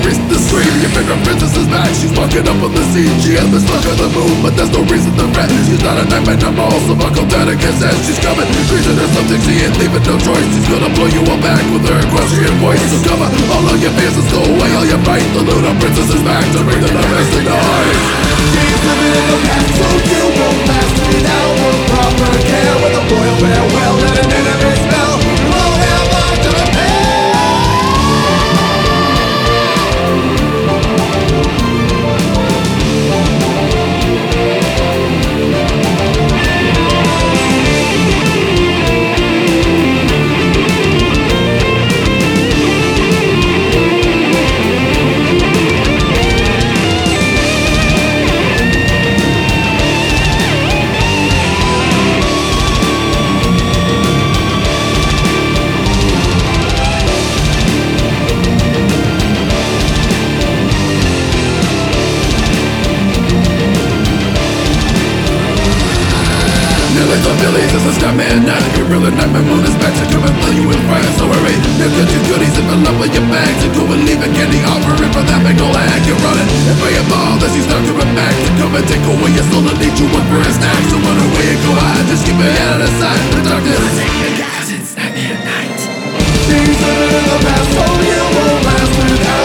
reason to scream. Your favorite princess is back, she's walking up on the scene. She has been stuck on the moon, but there's no reason to fret. She's not a nightmare no more, so buckle down and get set. She's coming, reason there's something she ain't leaving no choice. She's gonna blow you all back with her equestrian voice. So cover all of your fears and stow away all your fright. The Luna princess is back to bring the numbers to noise. She's living in the past, so you won't last without her proper care. With a royal farewell and an enemy spell, you won't have much to repair. Billy's is a Starman night. Your real nightmare moon is back to come and play you with fire. So hurry, now get your goodies and fill up with your bags. And go and leave a candy offering for that big ol' hag. You're running and pray them all that she's not coming back. To come and take away your soul and lead you one for a snack. So run away and go hide, just keep your head out of sight. The darkness will take the gas, it's Nightmare Night. She's living in the past, so you won't last without